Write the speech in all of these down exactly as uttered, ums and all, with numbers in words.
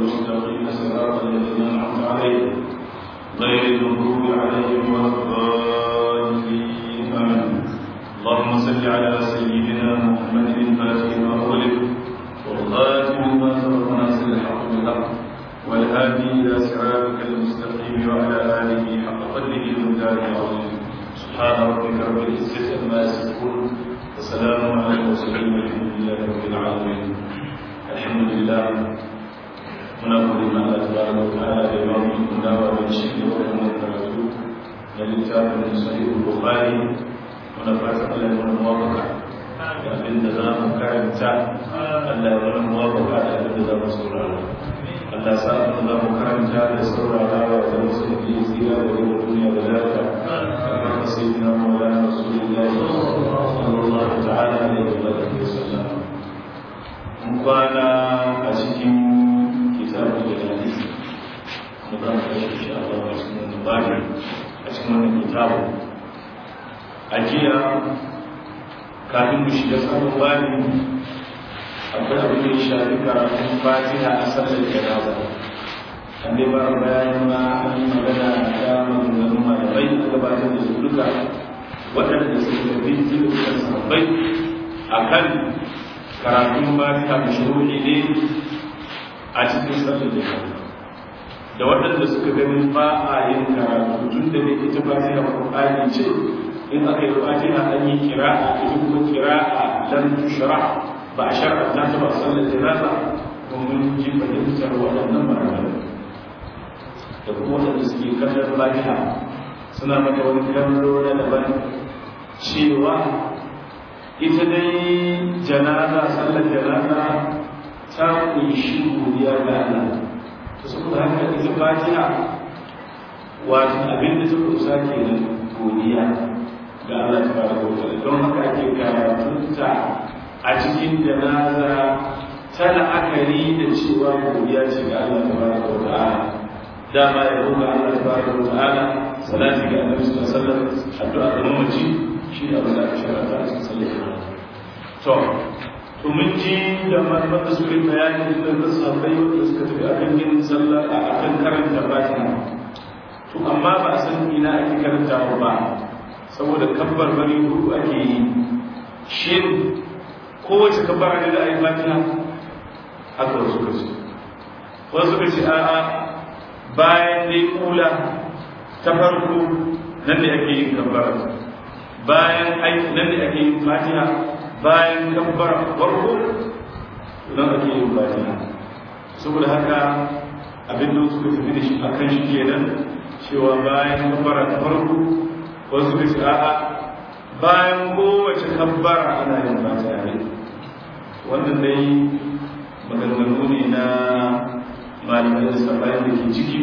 المستقيم صراط الذين أنعمت عليهم غير المغضوب عليهم ولا الضالين آمين. اللهم صل على سيدنا محمد الفاتح لما أغلق والخاتم لما سبق ناصر الحق بالحق والهادي إلى صراطك المستقيم وعلى آله حق قدره ومقداره العظيم. سبحان ربك رب العزة عما يصفون وسلام على المرسلين والحمد لله رب العالمين. الحمد لله ونقول ما الله تبارك وتعالى بإمام الكناوى والشيخ ورحمة الرسول للكتاب من صحيح البخاري ونفعت الله الموافقة لأبن نظام كرمتا الله الموافقة لأبن نظام سورة Allah sa'a da za mu karanta da saurarawa da wasu da ke tsira da yau duniya da lafiya a kan sayyidina Maulana Rasulullah sallallahu ta'ala alaihi wa sallam. Mun kwana a cikin kitabul hadis mu za mu tashi insha Allah a cikin wannan babi a cikin wannan kitabu. A jiya kafin mu shiga sabon babi akwai abin da ya shafi karatun fatiha a sallar janaza an dai ba bayan ma an yi magana da maganganun malamai a gabatar da su duka waɗanda suka tafi cikin sabbai a kan karatun fatiha da shuruɗi ne a cikin sallar janaza da waɗanda suka gani ba a yin karatu tun da ne ita fatiha ƙur'ani ce in aka yi fatiha an yi kira'a ita kuma kira'a lan tushra ba a shar'ar ta ta ba sallar janaza domin ji fahimtar waɗannan malamai da kuma waɗanda suke kallon fatiha suna mata wani kallo na daban cewa ita dai janaza sallar janaza ta kunshi godiya ga Allah to saboda haka ita fatiha wato abin da ta kusa kenan godiya ga Allah tabaraka wa ta'ala don haka ake karatunta a cikin janaza ta la'akari da cewa godiya ce ga Allah tabaraka wa ta'ala dama ya roƙa Allah tabaraka wa ta'ala salati ga Annabi sallallahu alaihi wasallam addu'a ga mamaci shi da Allah ya sharata a cikin sallah to to mun ji da malaman da suka bayani da da sahabbai da suka tafi akan yin sallah akan karanta fatiha to amma ba a san ina ake karantawa ba saboda kabbar bari hudu ake yi shin kowace kabbara ne da a yi fatiha haka wasu ka ce wasu ka ce a'a bayan dai kula ta farko nan da ake yin kabbara bayan aiki nan da ake yin fatiha bayan kabbara farko nan ake yin fatiha saboda haka abin da wasu ka tafi da shi a kan shi kenan cewa bayan kabbara ta farko wasu ka ce a'a bayan kowace kabbara ana yin fatiha ne wannan dai maganganu ne na malamai da sabayin da ke ciki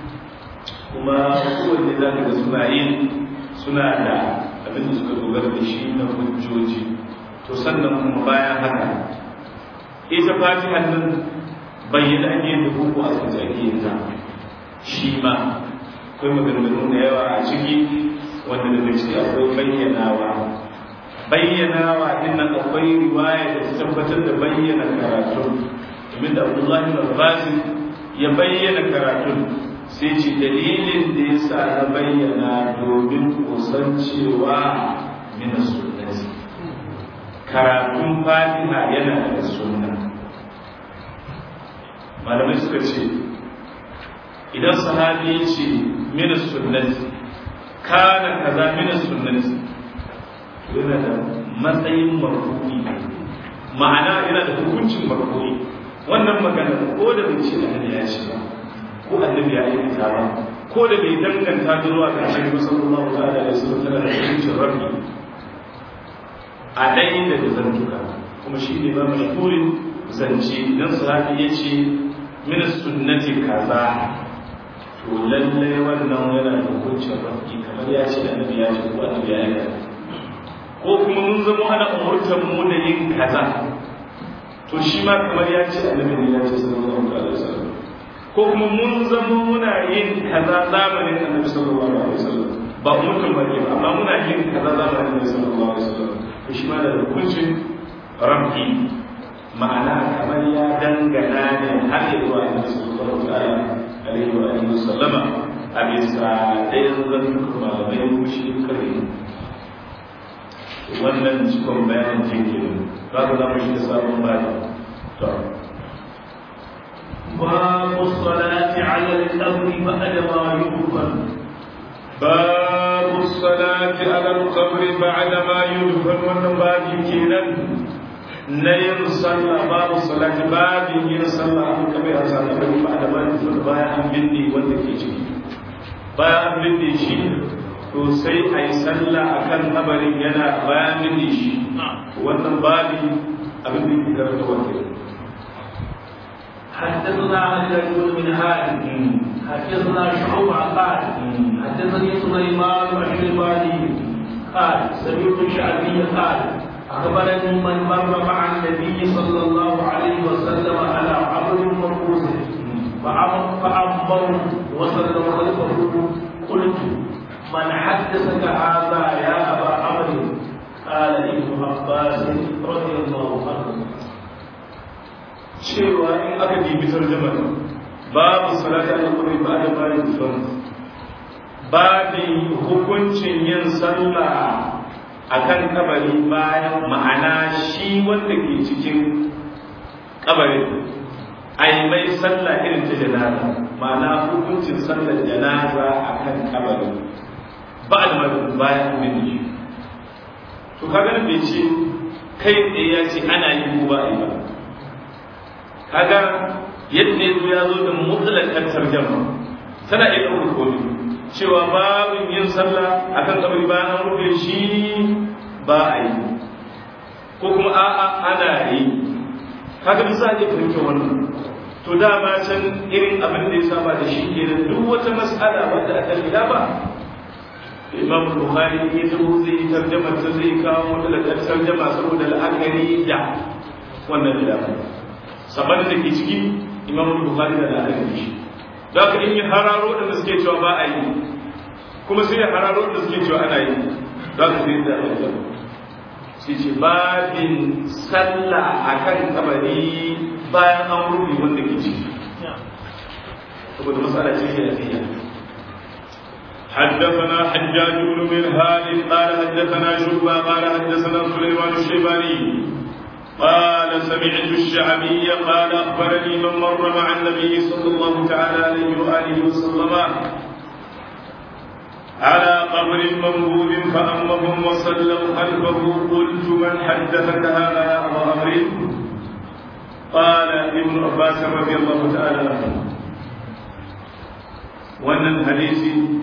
kuma kowanne za ka ga suna yin suna da abin da suka dogara da shi na hujjoji to sannan kuma bayan haka ita fatiha nan bayyana ake yin da huku a tsaye ake yin ta shi ma akwai maganganu da yawa a ciki wanda daga ciki akwai bayyanawa bayyanawa din nan akwai riwaya da ta tabbatar da bayyana karatu domin da Abdullahi bin Abbas ya bayyana karatu sai ce dalilin da ya sa na bayyana domin kusancewa min sunnati karatun fatiha yana da sunna malamai suka ce idan sahabi ya ce min sunnati kana kaza min sunnati yana da matsayin marfu'i ma'ana yana da hukuncin marfu'i wannan magana ko da bai ce annabi ya ce ba ko annabi ya yi ta ba ko da bai danganta zuwa ga annabi sallallahu alaihi wasallam tana da hukuncin rabbi a dai da zantuka kuma shi ne ba mashhurin zance idan sahabi ya ce min sunnati kaza to lalle wannan yana da hukuncin rabbi kamar ya ce annabi ya ce ko annabi ya yi ko kuma mun zama ana umurtar mu da yin kaza to shi ma kamar ya ce annabi ne ya ce sallallahu alaihi wasallam ko kuma mun zama muna yin kaza zamanin annabi sallallahu alaihi wasallam ba umurtar ba ne amma muna yin kaza zamanin annabi sallallahu alaihi wasallam to shi ma da hukuncin rabbi ma'ana kamar ya dangana ne har ya zuwa annabi sallallahu alaihi wa alihi wasallama a bisa ɗayan zantukan malamai mushi kare wannan cikon bayanin jinkirin za ka zama shi da sabon bayan to باب الصلاة على القبر بعد ما يدفن باب الصلاة على القبر بعد ما يدفن wannan babi kenan na yin sallah babu salati babin yin sallah an kabe a sallah ba da ba da bayan an binne wanda ke ciki bayan an binne shi to sai a yi sallah akan kabarin yana bayan binne shi wannan babi abin da ke karanta wanda حدثنا علي بن منهال حدثنا شعوب قال حدثني سليمان الشيباني قال سمعت الشعبي قال أخبرني من مر مع النبي صلى الله عليه وسلم على عبد مرقوس فأمر وسلم خلفه قلت من حدثك هذا يا أبا عمرو قال ابن عباس رضي الله عنه cewa in aka dibi tarjumar babu salati ala qabri ba'da ma yudfan babu hukuncin yin sallah akan kabari bayan ma'ana shi wanda ke cikin kabarin ai mai sallah irin ta janaza ma'ana hukuncin sallar janaza akan kabari ba'da ma bayan min shi to kaga bai ce kai tsaye ya ce ana yi ko ba a yi ba kaga yadda ya zo da mutlaqan tarjuma tana iya ɗaukar komai cewa babin yin sallah akan kabari bayan an rufe shi ba a yi ko kuma a'a ana yi kaga bisa ne fahimta wannan to dama can irin abin da ya saba da shi kenan duk wata mas'ala wadda aka gida ba Imam Bukhari ya zo zai tarjuma ta zai kawo mutlaqan tarjuma saboda la'akari da wannan da saban da ke ciki Imam Bukhari da la'akari shi da ka in yi hararo da suke cewa ba a yi kuma sai ya hararo da suke cewa ana yi za ka sai da Allah sai ce babin sallah akan kabari bayan an rufe wanda ke ciki saboda masala ce ya fiya حدثنا حجاج بن منهال قال حدثنا شعبة قال حدثنا سليمان الشيباني قال سمعت الشعبي قال أخبرني من مر مع النبي صلى الله تعالى عليه وآله وسلم على قبر منبوذ فأمهم وصلوا خلفه قلت من حدثك هذا يا أبا عمرو قال ابن عباس رضي الله تعالى عنه وأن الحديث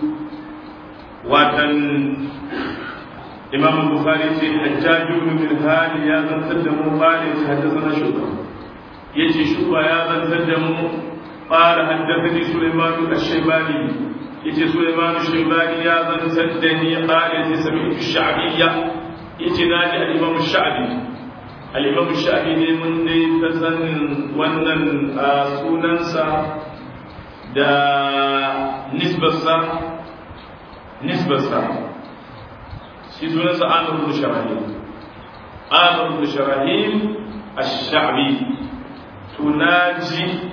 وأن إمام البخاري في حجاج بن منهال يا من تدموا قال حدثنا شعبة يجي شعبة يا من تدموا قال حدثني سليمان الشيباني يجي سليمان الشيباني يا من تدني قال سمعت الشعبية يجي نادي الإمام الشعبي الإمام الشعبي من دي تسن ونن سننسا دا نسبة سا نسبة سا shi sunansa Amr ibn Sharahil Amr ibn Sharahil ash-Sha'bi tunaji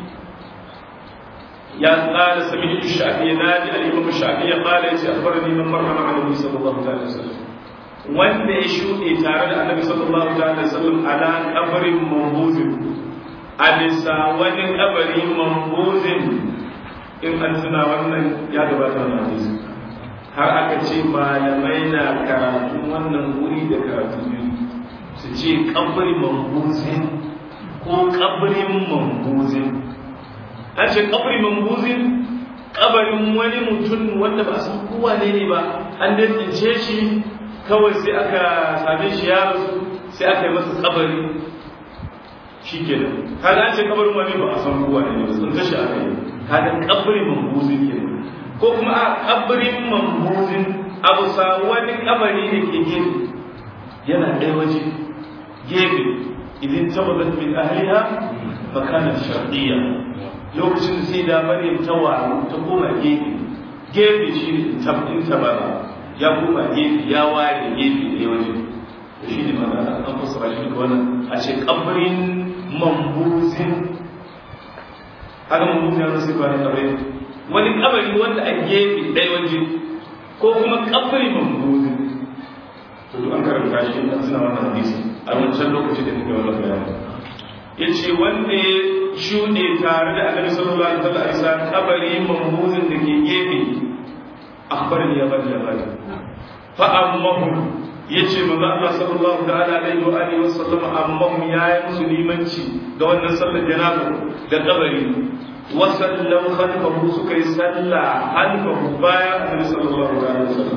ya qala sami'tu ash-Sha'bi naji al-Imam ash-Sha'bi ya qala ya akhbarani man marra ma'a Nabi sallallahu alaihi wasallam wanda ya shuɗe tare da Annabi sallallahu alaihi wasallam ala qabrin mawbuzin a bisa wani kabari mawbuzin in an tuna wannan ya gabata wannan hadisi har aka ce malamai na karatu wannan wuri da karatu biyu su ce kabri mambuzin ko kabrin mambuzin an ce kabri mambuzin kabarin wani mutum wanda ba san kowa ne ne ba an dantince shi kawai sai aka same shi ya rasu sai aka yi masa kabari shi kenan kaga an ce kabarin wani ba a san kowa ne ne ba sun tashi aka yi kaga kabri mambuzin kenan ko kuma a kabarin mambuzin abu sa wani kabari da ke gefe yana ɗaya waje gefe idan tabbatar min ahliha makanar shar'iyya lokacin da sai da maryam ta waru ta koma gefe gefe shi ne tabbin tabara ya koma gefe ya ware gefe ɗaya waje shi ne magana an fassara shi da wannan a ce kabarin mambuzin haka mambuzin ya rasu ba ne kabari wani kabari wanda a gefe ɗaya waje ko kuma kabari mambuzin to duk an karanta shi a suna wannan hadisi a wancan lokacin da muke wannan bayani ya ce wanda ya shuɗe tare da annabi sallallahu alaihi wasallam a isa kabari mambuzin da ke gefe akhbarani ya bani labari fa ammahu yace manzo Allah sallallahu ta'ala alaihi wa alihi wasallam ammahu yayi musulmanci ga wannan sallar janaza da kabari wa sallu khalfahu suka yi salla halfahu baya annabi sallallahu alaihi wasallam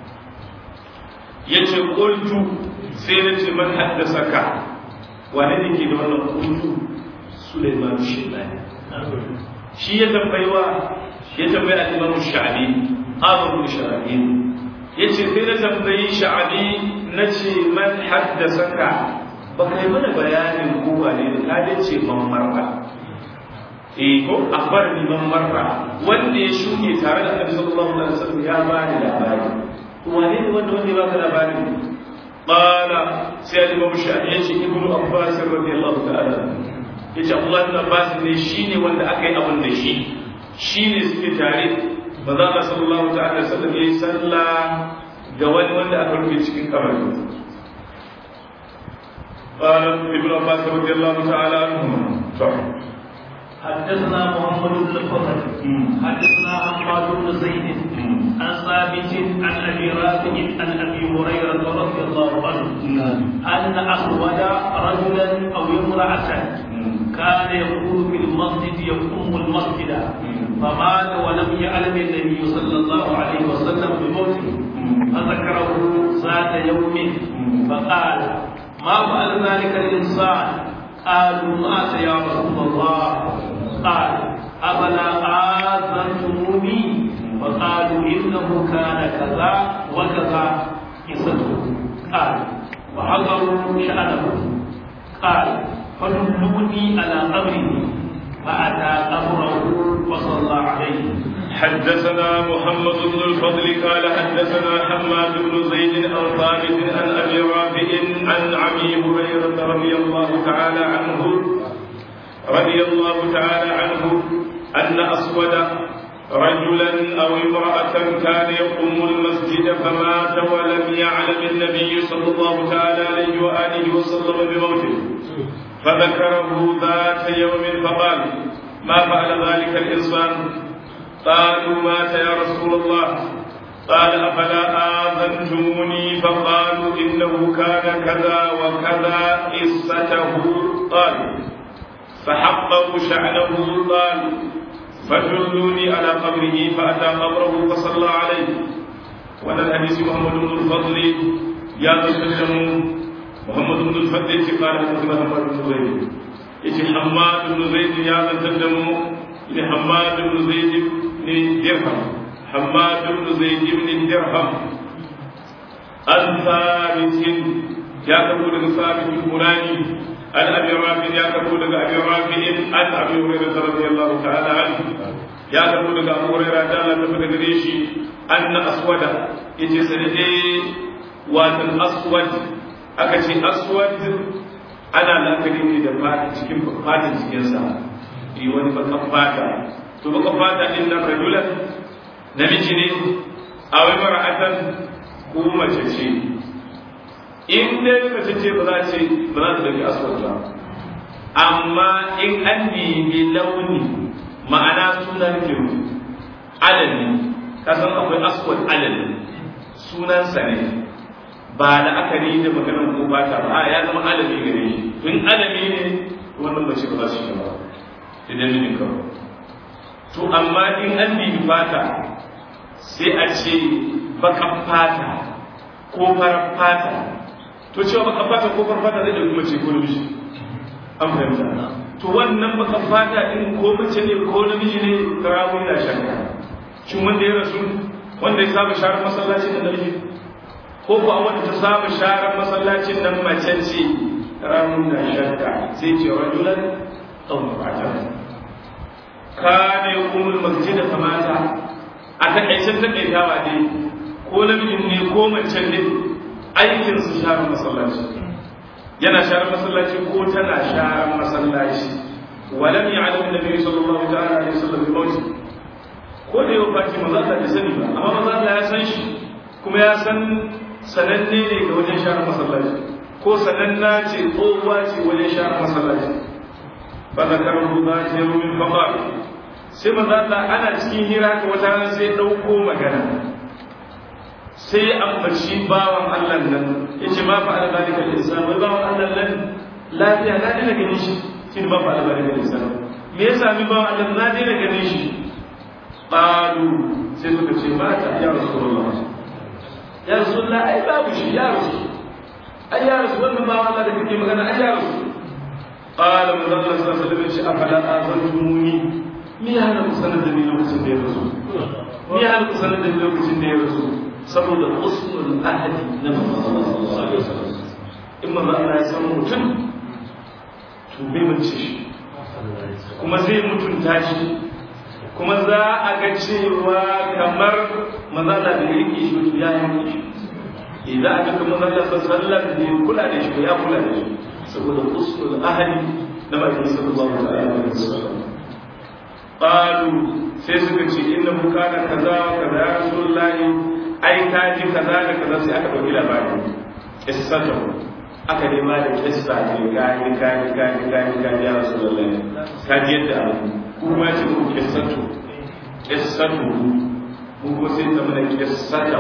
yace qultu sai nace man haddasaka wani ne ke da wannan qultu Sulaiman Shibani shi ya tambayewa ya tambaye al-Imam Sha'bi Abu Sha'bi yace sai na tambayi Sha'bi nace man haddasaka ba kai mana bayanin ko wane ne ka dace man marra eh ko akhbarni man marra wanda ya shuke tare da Annabi sallallahu alaihi wasallam ya bani labari wane ne wanda wanda ya baka labari qala sai al-Imam Sha'bi yace Ibnu Abbas radiyallahu ta'ala yace Allah ibn Abbas ne shine wanda aka yi abin da shi shine suke tare manzo Allah sallallahu ta'ala alaihi wasallam yayi sallah ga wani wanda aka rufe cikin kabari قال ابن عباس رضي الله تعالى عنهما حدثنا محمد بن الفضل حدثنا حماد بن زيد عن ثابت عن ابي رافع عن ابي هريره رضي الله عنه ان اسود رجلا او امراه كان يقول في المسجد يقوم المسجد فمات ولم يعلم النبي صلى الله عليه وسلم بموته فذكره ذات يوم فقال ما فعل ذلك الانسان قالوا مات يا رسول الله قال افلا اذنتموني فقالوا انه كان كذا وكذا قصته قال وحضروا شانه قال فدلوني على قبره فأتى قبره وصلى عليه. حدثنا محمد بن الفضل قال حدثنا حماد بن زيد عن ثابت عن ابي رافع عن ابي هريره رضي الله تعالى عنه رضي الله تعالى عنه ان اسود رجلا او امراه كان يقوم المسجد فمات ولم يعلم النبي صلى الله تعالى عليه واله وسلم بموته فذكره ذات يوم فقال ما فعل ذلك الإنسان قالوا مات يا رسول الله قال أفلا آذنتموني فقالوا إنه كان كذا وكذا قصته قال فحققوا شأنه قال فدلوني على قبره فأتى قبره فصلى عليه. وأن الحديث محمد بن الفضل يا تسلمون محمد بن الفضل قال حدثنا حماد بن زيد يجي حماد بن زيد يا من تقدموا لحماد بن زيد بن درهم حماد بن زيد بن درهم الثابت يا تقول ثابت الفلاني عن ابي رافع يا تقول ابي رافع عن ابي هريره رضي الله تعالى عنه يا تقول ابو هريره تعالى تفضل ريشي ان اسود يجي سنه واتن اسود aka ce aswad ana la'akari ne da fata cikin fatan cikinsa yi wani bakan fata to bakan fata din nan rajulan namiji ne a wai mara'atan ko mace ce in dai mace ce ba za ce ba za ta daga aswad ba amma in an nemi launi ma'ana sunan kiru alali kasan akwai aswad alali sunansa ne ba da aka yi da maganar ko ba ta ba ya zama alami gare shi in alami ne wannan mace ba za su shiga ba idan ne kawai to amma in an bibi fata sai a ce bakan fata ko farar fata to cewa bakan fata ko farar fata zai dauki mace ko namiji an fahimta to wannan bakan fata din ko mace ne ko namiji ne karamu yana shakka shin wanda ya rasu wanda ya saba sharar masallaci da namiji ko kuwa wanda ta saba sharar masallacin nan mace ce ramun da shakka sai ce rajulan aw mar'atan kana yaqumul masjid kamata a takaicen takaitawa ne ko namijin ne ko mace ne aikin su sharar masallaci yana sharar masallaci ko tana sharar masallaci walam ya'lam an-nabi sallallahu ta'ala alaihi wasallam bi mawti ko da yau fati manzo Allah ya sani ba amma manzo Allah ya san shi kuma ya san sananne ne ga wajen sharar masallaci ko sananna ce tsohuwa ce wajen sharar masallaci fa zakaru dhati min faqar sai manzo Allah ana cikin hira ka wata ran sai dauko magana sai ambaci bawan Allah nan yace ma fa ala zalika al-insan wai bawan Allah nan lafiya na dina ganin shi shi ba fa ala zalika al-insan me yasa mi bawan Allah na dina ganin shi qalu sai suka ce ba ta ya rasulullah ya rasulullah ai babu shi ya rasul ai ya rasul wannan bawan Allah da kake magana ai ya rasul qala man Allah sallallahu alaihi wasallam afala azantumuni me ya hana ku sanar da ni lokacin da ya rasul me ya hana ku sanar da ni lokacin da ya rasul saboda husnul ahadi na Muhammad sallallahu alaihi wasallam in manzo Allah ya san mutum to bai mace shi kuma zai mutunta shi kuma za a ga cewa kamar manzo Allah da yake shi to ya yi shi idan aka ga manzo Allah sallallahu alaihi wasallam kula da shi ya kula da shi saboda husnul ahadi na Muhammad sallallahu alaihi wasallam qalu sai suka ce innahu kana kaza wa kaza ya rasulullahi ai ka ji kaza da kaza sai aka dauki labari kissatu aka nema da kissa ne gani gani gani gani gani ya rasulullahi ka ji yadda abu kuma ce ku kissatu kissatu mu ko sai ta mana kissatu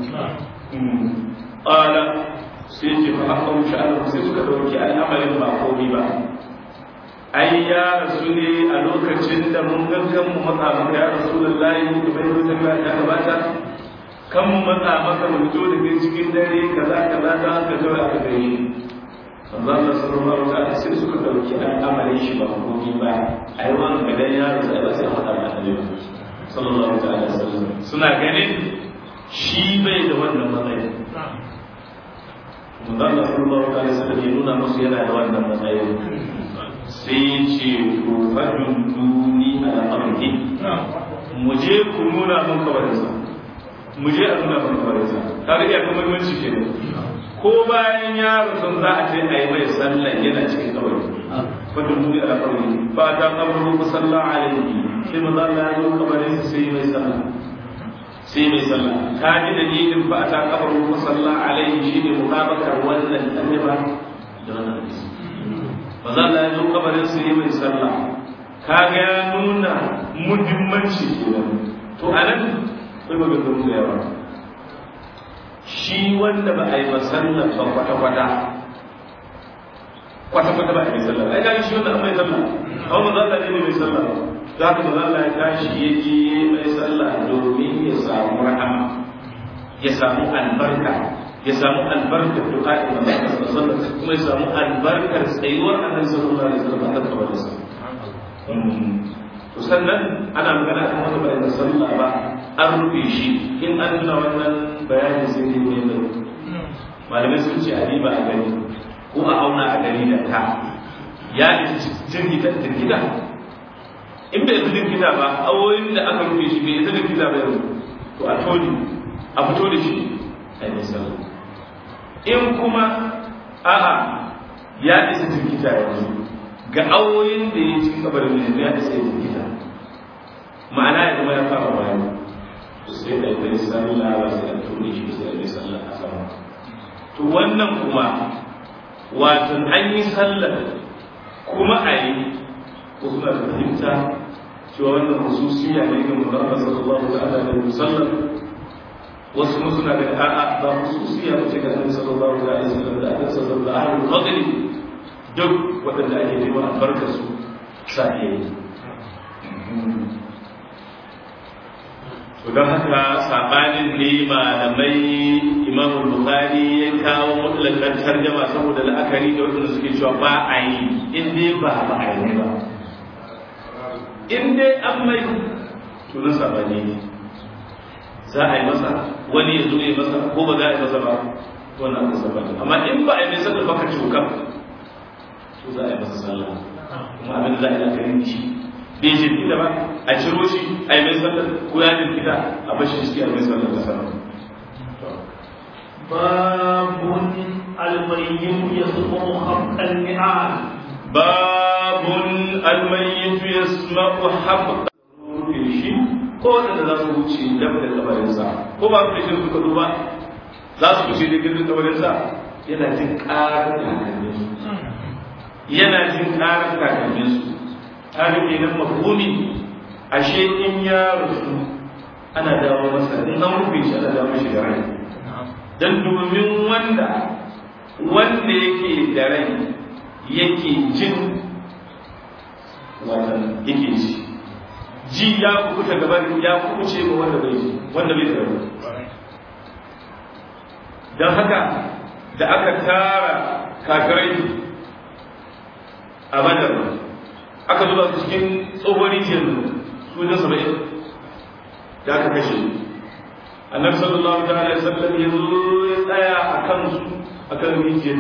qala sai ce fa aka wuce Allah sai suka dauki al'amarin ba komai ba ai ya rasu ne a lokacin da mun gangan mu matsa maka ya rasulullahi da bai wuce ba ya gabata kan mu matsa maka mu fito daga cikin dare kaza kaza ta haka kawai aka gani Allah sallallahu alaihi wasallam sai suka dauki al'amarin shi ba komai ba ai wannan gadan ya rasu ba sai hada da Annabi sallallahu alaihi wasallam suna ganin shi bai da wannan matsayi Allah sallallahu alaihi wasallam ya nuna musu yana da wannan matsayi sai ce to fadun duni ala amri mu je ku nuna mun kabarinsa mu je a nuna mun kabarinsa kaga ya kuma muhimmanci kenan ko bayan ya rasu za a ce ayi mai sallah yana cikin kabari fadun duni ala amri ba ta kabarin ku sallallahu alaihi sai manzo Allah ya zo kabarinsa sai mai sallah sai mai sallah ka ji dalilin ba ta kabarin ku sallallahu alaihi shine mutabakar wannan annaba da wannan hadisi maza Allah ya zo kabarin su yi mai sallah kaga ya nuna muhimmanci kenan to anan sai ba ga da yawa shi wanda ba a yi sallah ba kwata kwata kwata kwata ba a yi sallah ai ga shi wanda an mai sallah kawai maza Allah ne mai sallah za ka maza Allah ya tashi ya je mai sallah domin ya samu rahama ya samu albarka ya samu albarkar du'a'in Annabi sallallahu alaihi wasallam kuma ya samu albarkar tsayuwar Annabi sallallahu alaihi wasallam a kabarin sa to sannan ana magana kan wanda bai da sallah ba an rufe shi in an tuna wannan bayani sai ne mai da malamai sun ce a ba a gani ko a auna a gani da ta ya jirgita jirgita in bai jirgita ba awoyin da aka rufe shi bai jirgita ba yau to a toni a fito da shi a yi sallah in kuma a'a ya isa jirgita yanzu ga awoyin da ya cikin kabarin da ya isa jirgita ma'ana ya zama ya fara bayan to sai da ya sallah ba sai a tuni shi sai da sallah a sama to wannan kuma wato an yi sallah kuma a yi ko suna da fahimta cewa wannan hususiya ne ga Muhammad sallallahu alaihi wasallam wasu kuma suna da a'a ba hususiya ba ce ga Annabi sallallahu alaihi wasallam da aka sallallahu alaihi wasallam duk wadanda ake nema albarkar su sai to don haka sabanin ne malamai Imam Bukhari ya kawo mutlakan tarjuma saboda la'akari da wadanda suke cewa ba a yi in dai ba ba a yi ba in dai an mai to na sabani ne za a yi masa wani ya zo ya masa ko ba za a yi masa ba wannan aka saba amma in ba a yi mai sallah baka cuka to za a yi masa sallah kuma abin da za a yi lakarin shi bai jirgita ba a ciro shi a yi mai sallah ko ya jirgita a bashi shi a mai sallah ta sama babun almayyin yasma'u khabqan ni'al babun almayyin yasma'u khabqan shi ko wanda za su wuce dab da kabarinsa ko ba su da suka duba za su wuce da gidan kabarinsa yana jin karar kakanninsu yana jin karar kakanninsu ta rike nan mafhumi ashe in ya rufu ana dawo masa in an rufe shi ana dawo mashi da rai dan domin wanda wanda yake da rai yake jin wannan yake ji ji ya kuɓuta gaba ya kuɓuce ma wanda bai wanda bai da rai dan haka da aka tara kafirai a badar aka zuba su cikin tsohon rijiyar su da saba'in da aka kashe annabi sallallahu alaihi wasallam ya zo ya tsaya a kansu a kan rijiyar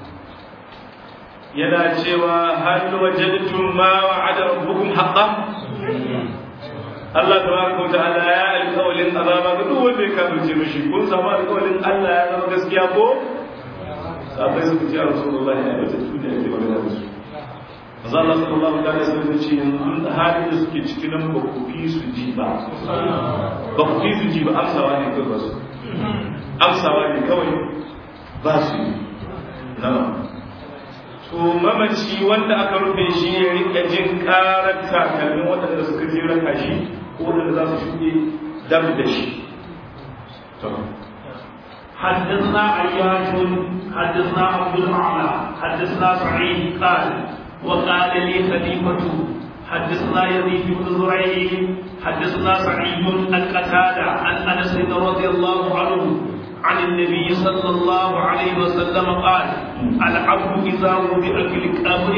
yana cewa hal wajadtum ma wa'ada rabbukum haqqan Allah tabaraka wa ta'ala ya alƙawalin azaba ga duk wanda ya kafirce mishi kun samu alƙawalin Allah ya zama gaskiya ko sabai suka ce Rasulullahi ya wata tuna ya magana da su manzo Allah sallallahu alaihi wasallam ya ce yanzu halin da suke cikin nan ba ku fi su ji ba ba ku fi su ji ba amsawa ne kawai ba su amsawa ne kawai ba su na'am to mamaci wanda aka rufe shi ya rika jin karar takalmin waɗanda suka je raka shi ko waɗanda za su shuɗe dab da shi حدثنا عياش حدثنا عبد الاعلى حدثنا سعيد قال وقال لي خليفة حدثنا يزيد بن زريع حدثنا سعيد القتادة عن انس رضي الله عنه عن النبي صلى الله عليه وسلم قال العبد إذا وضع في القبر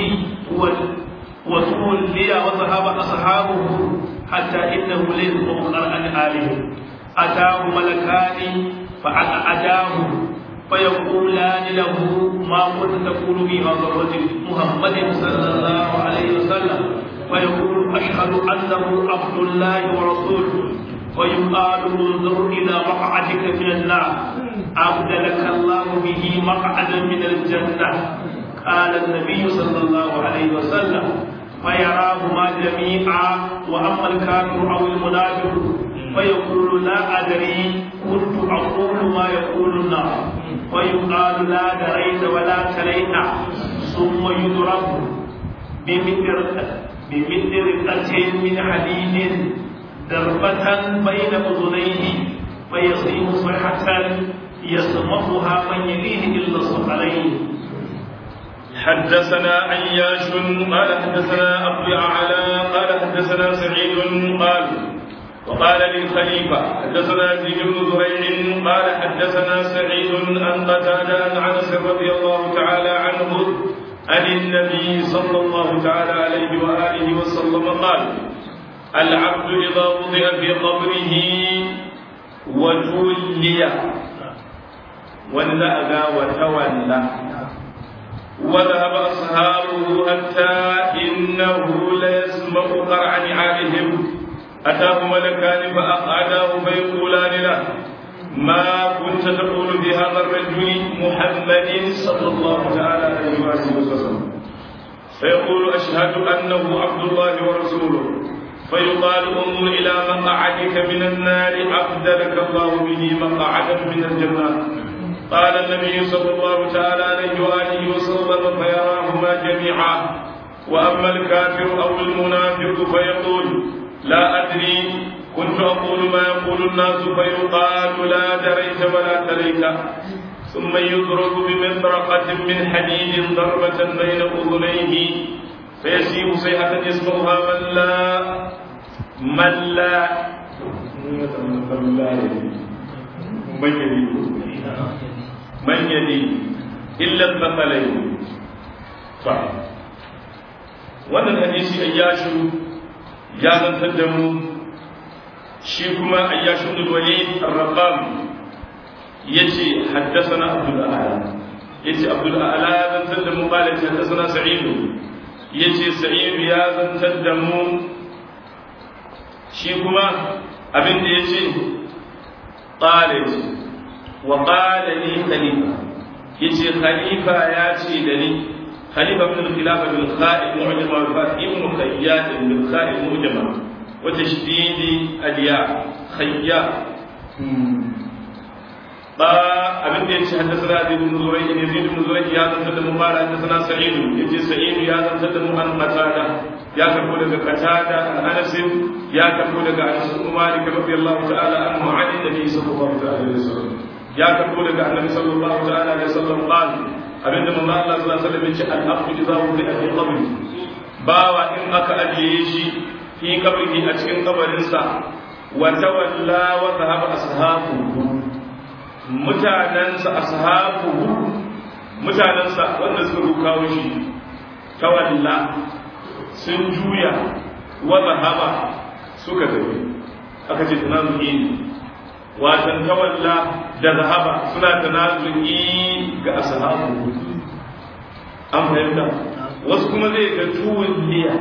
وتولي وذهب أصحابه حتى إنه ليس مقرأ عن آله أتاه ملكان فأقعداه فيقولان له ما كنت تقول في هذا الرجل محمد صلى الله عليه وسلم فيقول أشهد أنه عبد الله ورسوله ويقال انظر إلى مقعدك من النار أبدلك الله به مقعدا من الجنة قال النبي صلى الله عليه وسلم فيراهما جميعا وأما الكافر أو المنافق فيقول لا أدري كنت أقول ما يقول النار ويقال لا دريت ولا تليت ثم يضرب بمدرقة من حديد دربة بين أذنيه فيصيب صيحة يسمعها من يليه إلا الصقلين. حدثنا عياش قال حدثنا أبو الأعلى قال حدثنا سعيد قال وقال للخليفة حدثنا زيد بن زريع قال حدثنا سعيد عن قتادة عن أنس رضي الله تعالى عنه عن النبي صلى الله تعالى عليه وآله وسلم قال العبد إذا وضع في قبره وتولي ولأ وتولى وذهب أصحابه حتى إنه ليسمع قرع نعالهم أتاه ملكان فأقعداه فيقولان له ما كنت تقول في هذا الرجل محمد صلى الله تعالى عليه وسلم فيقول أشهد أنه عبد الله ورسوله فيقال انظر إلى مقعدك من النار أبدلك الله به مقعدا من الجنة قال النبي صلى الله تعالى عليه وآله وسلم فيراهما جميعا وأما الكافر أو المنافق فيقول لا أدري كنت أقول ما يقول الناس فيقال لا دريت ولا تليت ثم يضرب بمطرقة من حديد ضربة بين أذنيه فيسير صيحة يسمعها من لا من لا من يلي من يلي إلا الثقلين. wannan hadisi ayyashu ya zantar da mu shi kuma ayyashu bin walid ar-raqam yace haddathana abdul a'la yace abdul a'la ya zantar da mu qala haddathana sa'id yace sa'id ya zantar da mu shi kuma abin da yace qala wa qala li khalifa yace khalifa ya ce da ni khalifa ibn al-khilafa bil kha'ib mu'jama wa fa ibn khayyat bil kha'ib mu'jama wa tashdid al-ya khayya ba abin da yace haddathana ibn zurayh yazid ibn zurayh ya zanta da mubara haddathana sa'id yace sa'id ya zanta da mu an qatada ya karbo daga qatada an anas ya karbo daga anas ibn malik radiyallahu ta'ala anhu an nabi sallallahu alaihi wasallam ya karbo daga annabi sallallahu ta'ala alaihi wasallam qal abinda manzo Allah sallallahu alaihi wasallam yace al-aqu idza wudi'a fi qabri bawa in aka ajiye shi fi kabrihi a cikin kabarinsa wa tawalla wa dhahaba ashabuhu mutanansa ashabuhu mutanansa wanda suka kawo shi tawalla sun juya wa dhahaba suka tafi aka ce tanazuki watan tawalla da zahaba suna tanazuki ga ashabuhu an fahimta wasu kuma zai ga tuwon liya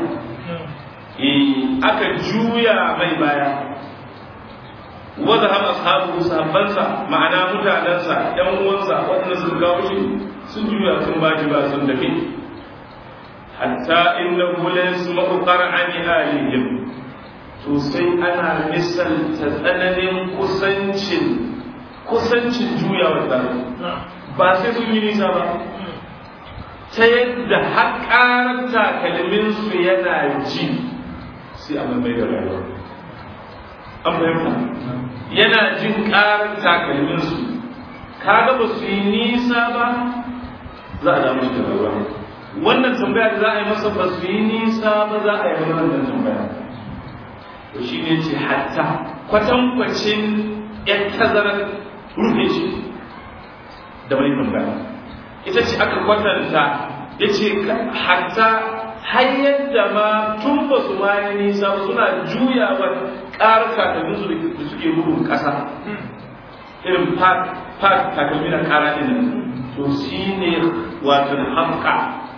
aka juya mai baya wadda har ashabu sahabbansa ma'ana mutanensa ɗan uwansa waɗanda sun kawo shi sun juya sun baji ba sun dafe hatta inda gulen su maƙoƙar an yi alihim to sai ana misalta tsananin kusancin kusancin juyawa tare ba sai sun yi nisa ba ta yadda har ƙarar takalminsu yana ji sai a mai da rayuwa an fahimta yana jin ƙarar takalminsu kaga ba su yi nisa ba za a damu da rayuwa wannan tambaya da za a yi masa ba su yi nisa ba za a yi wannan tambaya to shi ne ce hatta kwatankwacin yan tazarar rufe shi da mai tambaya ita ce aka kwatanta ya ce hatta har yadda ma tun ba su ma yi nisa ba suna juyawa ƙarar takalminsu da suke bugun ƙasa irin fat takalmi na ƙara ɗin to shi ne wato hamka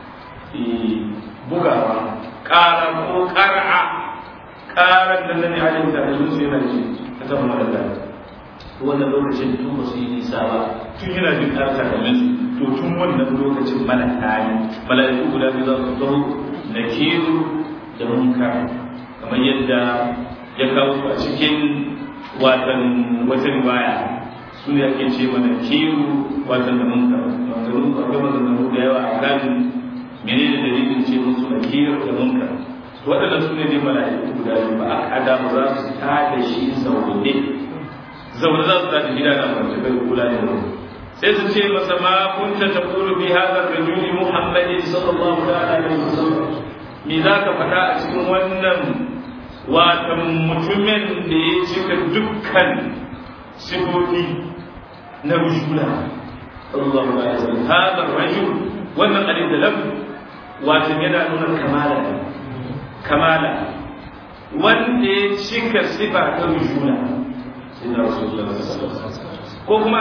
bugawa ƙara ko ƙara'a ƙarar da na ne halin takalminsu yana ji ta tafi mara da wannan lokacin tun ba su yi nisa ba tun yana jin ƙarar takalminsu to tun wannan lokacin mana tayi mala'iku guda biyu za su zo nakiru da munkar kamar yadda ya kawo su a cikin watan wata riwaya su ne ake ce mana kiru watan da munkar maganganu akwai maganganu da yawa a kan menene dalilin ce musu nakiru da munkar waɗanda su ne dai mala'iku guda biyu ba a kada ba za su tada shi zaune zaune za su tada gida da mace kai kula da wani sai su ce masa ma kunta taqulu bi hadha ar-rajul Muhammadin sallallahu alaihi wasallam me zaka faɗa a cikin wannan watan mutumin da ya cika dukkan sifofi na rujula sallallahu alaihi wasallam hadha ar-rajul wannan alif da lam watan yana nuna kamala kamala wanda ya cika sifa ta rujula sai da Rasulullah sallallahu alaihi wasallam ko kuma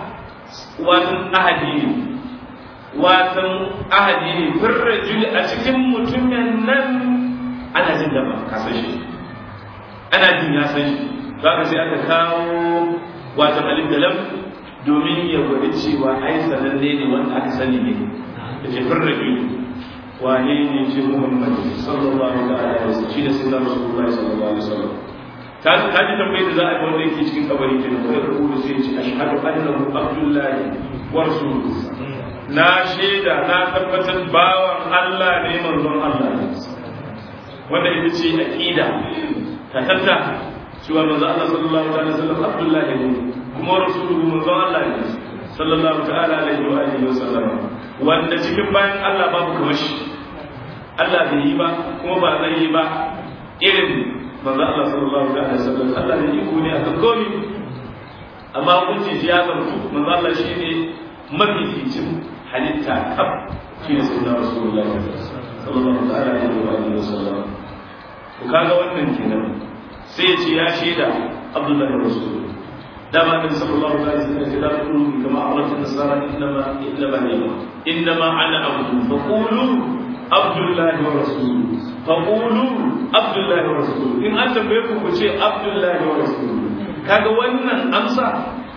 watan ahadi ne watan ahadi ne firrajuli a cikin mutumin nan ana jin da ba ka san shi ana jin ya san shi za ka sai aka kawo watan alif da lam domin ya gwada cewa ai sananne ne wanda aka sani ne da ke firrajuli wane ne ce Muhammad sallallahu alaihi wasallam shi da sunnar Rasulullahi sallallahu alaihi wasallam ta ji tambayi da za a yi wanda yake cikin kabari ke nan sai rubutu sai ce ashhadu annahu abdullahi wa rasuluhu na shaida na tabbatar bawan Allah ne manzon Allah wanda ita ce aqida ta tatta cewa manzon Allah sallallahu alaihi wasallam abdullahi ne kuma rasuluhu manzon Allah ne sallallahu ta'ala alaihi wa alihi wasallam wanda cikin bayan Allah babu kamar shi Allah bai yi ba kuma ba zai yi ba irin manzo Allah sallallahu alaihi wasallam Allah ne iko ne akan komai amma hukunci ya zanto manzo Allah shine mafificin halitta kaf shine sunnar Rasulullah sallallahu alaihi wasallam to kaga wannan kenan sai ya ce ya shaida Abdullahi Rasul dama bin sallallahu alaihi wasallam ya ce kama amarat an-nasara inma inma inma ana abdu faqulu Abdullahi wa Rasuluhu faqulu Abdullahi wa Rasuluhu in an tambaye ku ku ce Abdullahi wa Rasuluhu kaga wannan amsa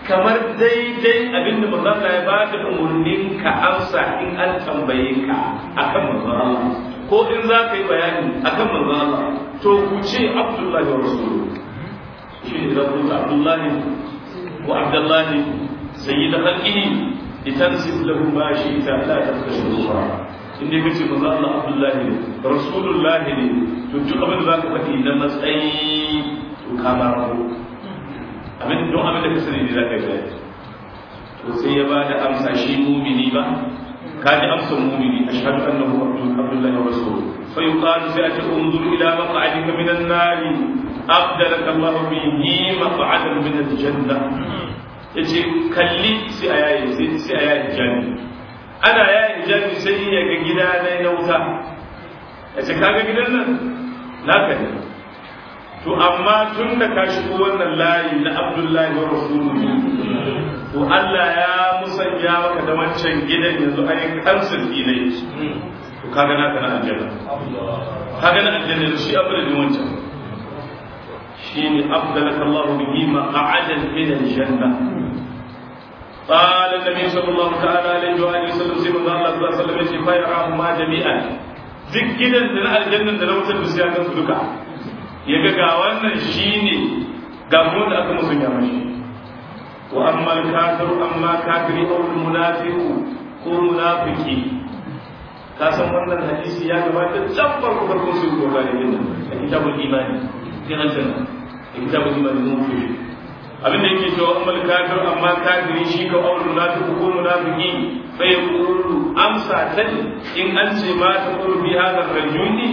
kamar daidai abinda manzo Allah ya ba da umurnin ka amsa in an tambaye ka akan manzo Allah ko in za ka yi bayani akan manzo Allah to ku ce Abdullahi wa Rasuluhu shi ne zaku Abdullahi wa Abdullahi sayyid khalqihi litansib lahu ma shi'ta la tafkashu inda kace manzo Allah Abdullahi ne Rasulullahi ne to duk abin da zaka faɗi na matsayi to ka ba abin don abin da ka sani ne zaka yi to sai ya ba da amsa shi mumini ba ka ji amsar mumini ashhadu annahu Abdullahi wa rasuluhu fa yuqalu sai ata unzur ila maq'adika min an-nar abdalaka Allah bihi maq'adan min al-jannah yace kalli sai ayayi sai sai ayayi janna ana yayi janna sai ya ga gida na wuta yace kaga gidan nan naka ne to amma tun da ka shigo wannan layi na Abdullahi wa Rasuluhu to Allah ya musanya maka da wancan gidan yanzu ai kansul dinai to kaga naka na aljanna kaga na aljanna shi abin da wancan shine afdalaka Allah bihi maq'adan min aljanna قال النبي صلى الله تعالى عليه وآله وسلم سيما الله صلى الله عليه وسلم فيرahuma jami'an duk gidan da na aljanna da na wutar da sai kan su duka ya ga ga wannan shine ga mu da aka musu ya mashi wa amma al-kafiru amma kafiri aw al-munafiqu ko munafiki ka san wannan hadisi ya gabata can farko farko su ko ga ne a kitabul imani din aljanna a kitabul imani mun fi abin da yake cewa amma al-kafiru amma kafiri shi ka aw al-munafiqu ko munafiki fa yaqulu amsa tan in an ce ma ta qulu bi hadha ar-rajuli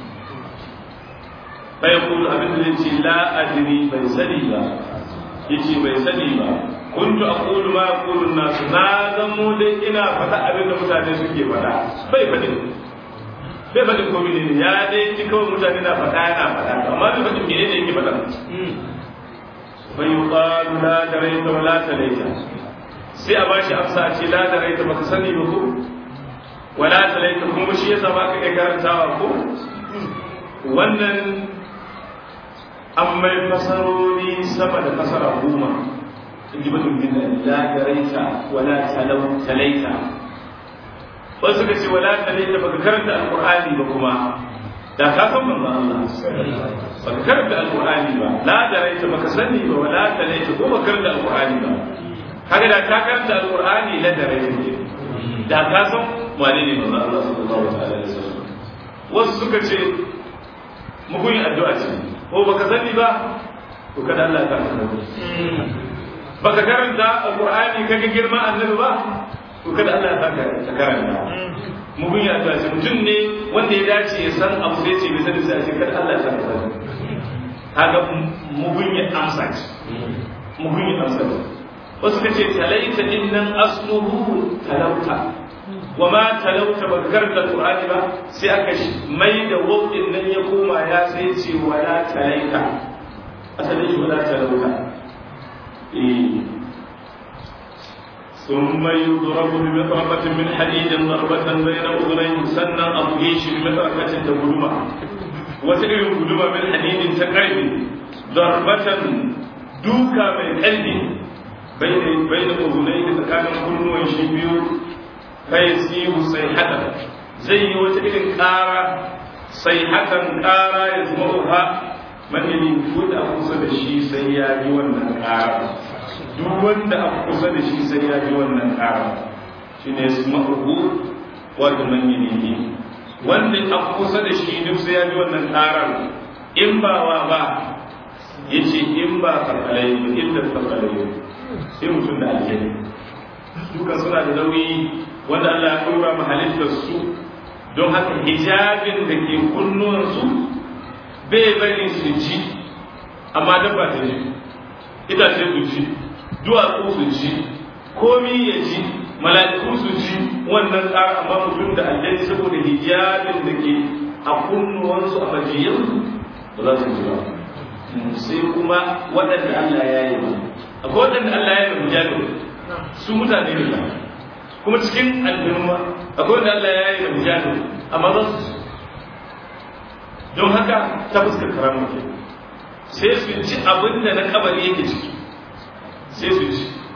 فيقول أبن التي لا أدري بيسليبا يتي بيسليبا كنت أقول ما يقول الناس نازمو دي إنا فتا أبن متاني سكي فتا بي فتن بي فتن كوميني يا دي تكو متاني نا فتا ينا فتا وما بي فتن كيني دي كي فتا فيقال لا دريت ولا تليت sai a bashi amsa a ce la da raita baka sani ba ko wala talaita kuma shi yasa baka iya karantawa ko wannan an mai fasarori sama da fasara goma in ji mutum bin la garaita wala talau talaita wasu ka ce wala talaita baka karanta alqur'ani ba kuma da ka san manzon Allah baka karanta alqur'ani ba la garaita baka sani ba wala talaita ko baka karanta alqur'ani ba kaga da ka karanta alqur'ani la garaita da ka san wane ne manzon Allah sallallahu alaihi wasallam wasu suka ce mugun addu'a ce ko baka sani ba to kada Allah ya karanta baka karanta alqur'ani kaga girma annabi ba to kada Allah ya saka karanta mugun addu'a ce mutum ne wanda ya dace ya san abu sai ce bai sani sai ce kada Allah ya saka sani kaga mugun ya amsa ce mugun ya amsa wasu kace talaita innan asluhu talauta وما تلوت بكرت القرآن با سي aka mai da wawdin nan ya koma ya sai ce wala talaita asalin shi wala talauta eh thumma yudrabu bi mitrafatin min hadid darbatan bayna udhrayn sanna abu yishi bi mitrafatin da guduma wata irin guduma min hadidin ta karfi darbatan duka mai kalbi bayna bayna udhrayn tsakanin kunnuwan shi biyu فيسيب صيحة زي وتلك قارة صيحة قارة يسمعها من يفوت أقصد الشيء سيادي والنقارة دون أقصد الشيء سيادي والنقارة شين يسمعه ومن يليه wanda a kusa da shi duk sai ya ji wannan karar in ba wa ba yace in ba farkalai ba illa farkalai sai mutum da aljanna duka suna da nauyi wanda Allah ya ɗora ma halittar su don haka hijabin da ke kunnuwansu bai bari su ji amma dabba ta ji itace su ji duwatsu su ji komi ya ji mala'iku su ji wannan tsara amma mutum da aljani saboda hijabin da ke a kunnuwansu a majiyansu ba za su ji ba sai kuma waɗanda Allah ya yi ba akwai waɗanda Allah ya yi hijabin su mutane ne ba kuma cikin al'umma akwai wanda Allah ya yi da mujahid amma za su don haka ta fuskar karamu ke sai su ji abin da na kabari yake ciki sai su ji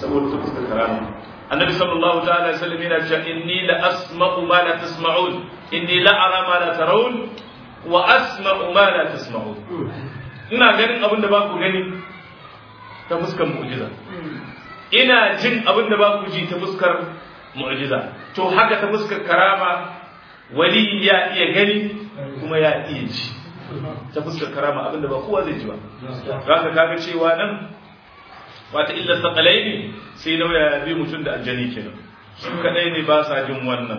saboda ta fuskar karama annabi sallallahu ta'ala alaihi wasallam yana cewa inni la asma'u ma la tasma'un inni la ara ma la tarawun wa asma'u ma la tasma'un ina ganin abin da ba ku gani ta fuskar mu'jiza ina jin abin da ba ku ji ta fuskar mu'jiza to haka ta fuskar karama wali ya iya gani kuma ya iya ji ta fuskar karama abin da ba kowa zai ji ba zaka kaga cewa nan wata illa saqalaini sai nauya bi mutum da aljani kenan su kadai ne ba sa jin wannan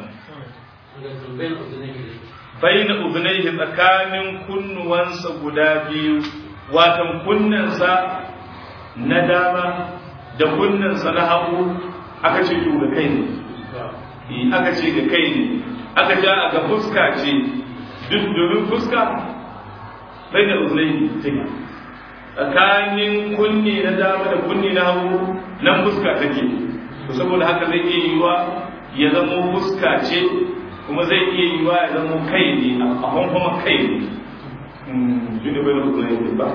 bayna udunayhi tsakanin kunnuwansa guda biyu watan kunnensa na dama da kunnensa na hagu aka ce to ga kai ne aka ce ga kai ne aka ja ga fuska ce duk domin fuska bayna udunayhi take tsakanin kunni na dama da kunni na hagu nan fuska take saboda haka zai iya yiwa ya zama fuska ce kuma zai iya yiwa ya zama kai ne a hankwama kai ne shi ne bai da kuma yake ba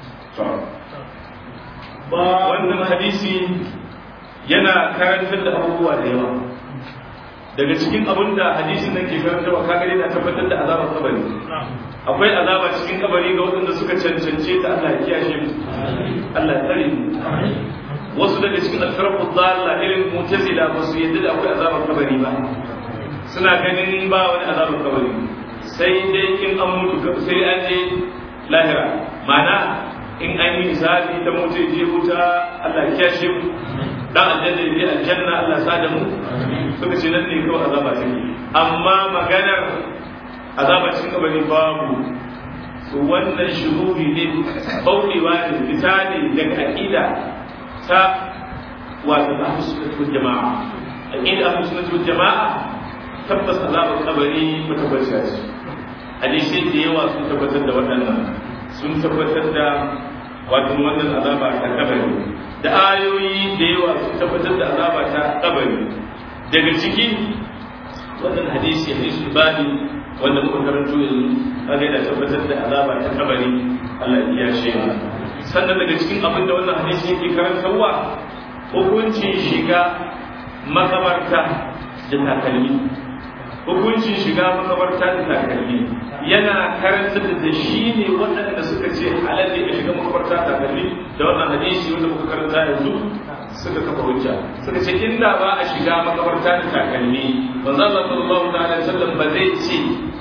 wannan hadisi yana karantar da abubuwa da yawa daga cikin abin da hadisin nan ke karanta wa kagare da tabbatar da azabar kabari akwai azaba cikin kabari ga waɗanda suka cancance ta Allah ya kiyashe mu Allah ya tsare mu wasu daga cikin alfarqu dhalla irin mu'tazila ba su yadda da akwai azabar kabari ba suna ganin ba wani azabar kabari sai dai in an mutu sai an je lahira mana in an yi hisabi ta mutu je wuta Allah ya kiyashe mu dan aljanna je aljanna Allah ya sada mu suka ce nan ne kawai azaba take amma maganar azaba cikin kabari babu su wannan shuhuri ne bauɗewa ne fita ne daga aqida ta wato ahlus sunnah wal jamaa aqida ahlus sunnah wal jamaa tabbas azabar kabari mutabbata ce hadisi da yawa sun tabbatar da waɗannan sun tabbatar da wato wannan azaba ta kabari da ayoyi da yawa sun tabbatar da azaba ta kabari daga ciki wannan hadisi hadisi bani wanda muka karanto yanzu kaga yana tabbatar da azaba ta kabari Allah ya shi sannan daga cikin abin da wannan hadisi yake karantarwa hukuncin shiga makabarta da takalmi hukuncin shiga makabarta da takalmi yana karantar da shi ne waɗanda suka ce halal ne a shiga makabarta takalmi da wannan hadisi wanda muka karanta yanzu suka kafa hujja suka ce inda ba a shiga makabarta da takalmi manzo Allah sallallahu alaihi wasallam ba zai ce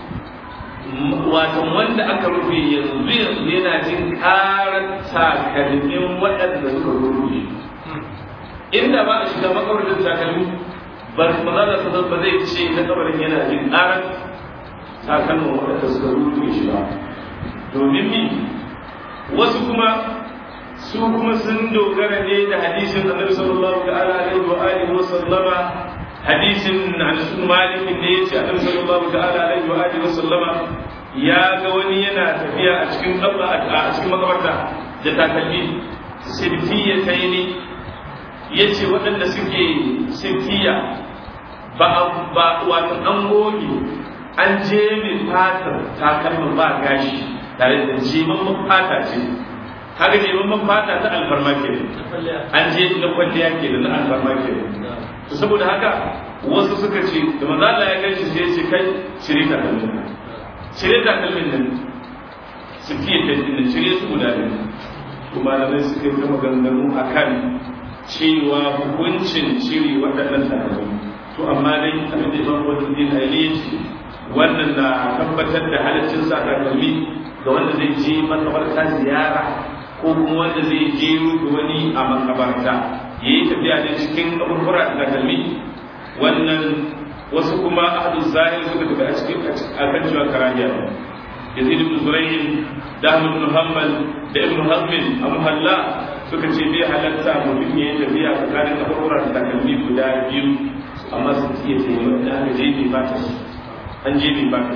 wato wanda aka rufe yanzu yanzu yana jin karar takalmin waɗanda suka rufe inda ba a shiga makabarta da takalmi ba manzo Allah sallallahu ba zai ce na kabarin yana jin karar takalmin waɗanda suka rufe shi ba domin ni wasu kuma su kuma sun dogara ne da hadisin annabi sallallahu ta'ala alaihi wa alihi wa sallama hadisin Anas bin Malik ne yace annabi sallallahu ta'ala alaihi wa alihi wa sallama ya ga wani yana tafiya a cikin kabba a cikin makabarta da takalmi sirtiyataini yace waɗanda suke sirtiya ba ba wato an goge an je mai fatar takalmin ba gashi tare da jiman fata ce kaga ne ban fata ta alfarma ke an je na kwalliya ke da na alfarma ke to saboda haka wasu suka ce da manzo Allah ya kai shi sai ya ce kai shire ta kallon shire ta kallon nan su fiye ta din shire su guda ne kuma malamai suka yi maganganu akan cewa hukuncin cire waɗannan takalmi to amma dai abin da Imam Wadudin Ali ya ce wannan na tabbatar da halaccin sa takalmi ga wanda zai je makabarta ziyara ko kuma wanda zai je da wani a makabarta ya yi tafiya da cikin abubuwa da takalmi wannan wasu kuma ahadu zahir suka tafi a cikin akan cewa karahiya yazid ibn zurayh da ahmad ibn hanbal da ibn hazm a muhalla suka ce bai halatta mutum ya yi tafiya tsakanin abubuwa da takalmi guda biyu amma su iya taimaka da aka je bai fata su an je bai fata